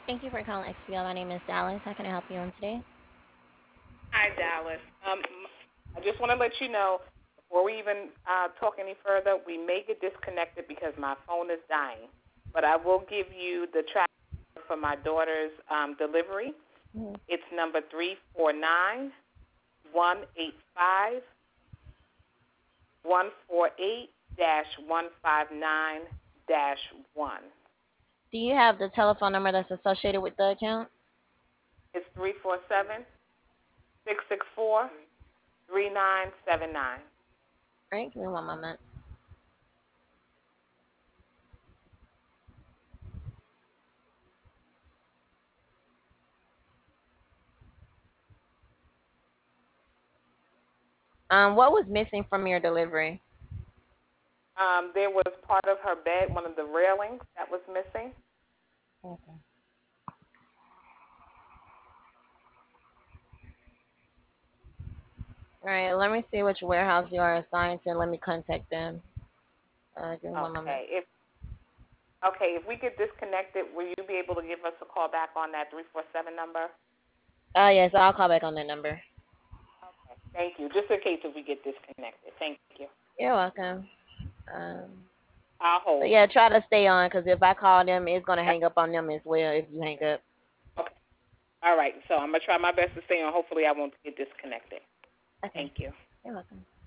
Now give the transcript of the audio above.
Thank you for calling XPL. My name is Dallas. How can I help you on today? Hi, Dallas. I just want to let you know before we even talk any further, we may get disconnected because my phone is dying. But I will give you the track for my daughter's delivery. Mhm. It's number 349-185-148-159-1. Do you have the telephone number that's associated with the account? It's 347-664-3979. All right, give me one moment. What was missing from your delivery? There was part of her bed, one of the railings that was missing. Okay. All right, let me see which warehouse you are assigned to. Let me contact them. Give me one moment. If we get disconnected, will you be able to give us a call back on that 347 number? Yes, I'll call back on that number. Okay. Thank you. Just in case if we get disconnected. Thank you. You're welcome. Um, I'll but hold. yeah, try to stay on because if I call them, it's gonna Yep. hang up on them as well if you hang up. Okay. All right. So I'm gonna try my best to stay on. Hopefully I won't get disconnected. Okay, Thank you. you're welcome.